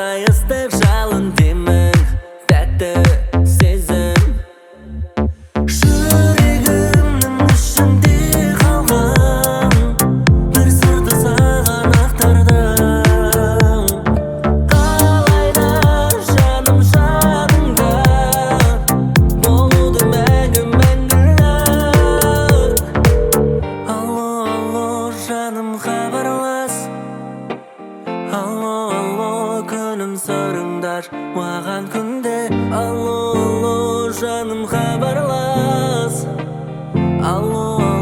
оттай ыстық жалын демің, тәтті сезім. Жүрегімнің ішінде қалған бір сырды саған ақтардым. Қалайда жаным жаныңда болуды мәңгі мәңгілік. Алло, алло, жаным хабарлас. Алло, алло, күнім сырыңдар маған күнде. Алло, алло, жаным хабарлас. Алло, алло.